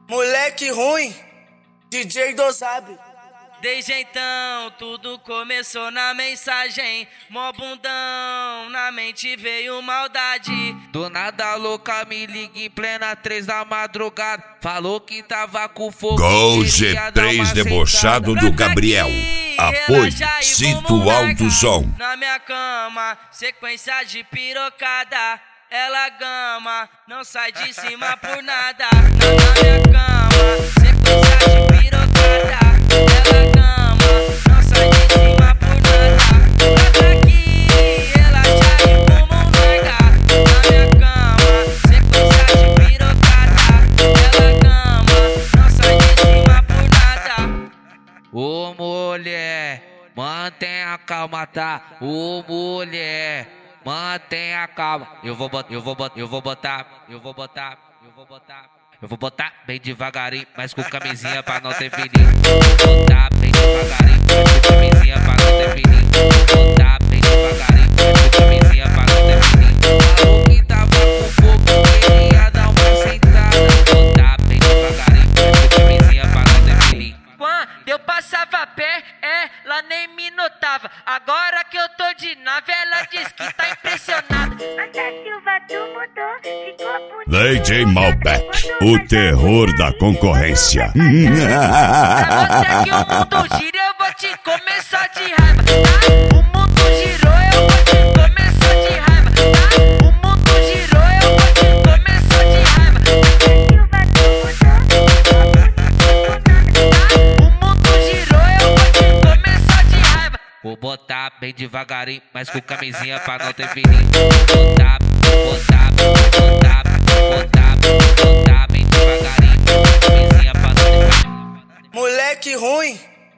Moleque ruim, DJ Dozab. Desde então tudo começou na mensagem. Mó bundão, na mente veio maldade. Do nada a louca me liga em plena 3 da madrugada. Falou que tava com fogo. Gol G3 debochado do Gabriel. Apoio Cito Alto Som. Na minha cama, sequência de pirocada. Ela gama, não sai de cima por nada. Na minha cama, sequência de pirocada. Ela gama, não sai de cima por nada. Pra aqui, ela já de bumbum larga. Na minha cama, sequência de pirocada. Ela gama, não sai de cima por nada. Ô mulher, mantenha calma, tá? Ô mulher, mantenha calma. Eu vou botar bem devagarinho, mas com camisinha pra não ter filhinho. Vou botar bem devagarinho, mas com camisinha pra não ter filhinho. Vou botar bem devagarinho, mas com camisinha pra não ter filhinho. Falou que tava com fogo, queria dar uma sentada. Vou botar bem devagarinho, mas com camisinha pra não ter filhinho. Quando eu passava a pé, ela nem me notava. Agora que eu tô de nave, ela diz que tá impressionada. DJ Malbec, o terror da concorrência. Pra você que o mundo gira, eu vou te começar de raiva, tá? O mundo girou, eu vou te começar de raiva, tá? O mundo girou, eu vou te começar de raiva. O mundo girou, eu vou te começar de raiva. Vou botar bem devagarinho, mas com camisinha pra não ter filhinho. Vou botar bem devagarinho, mas com camisinha pra não ter filhinho. Moleque ruim.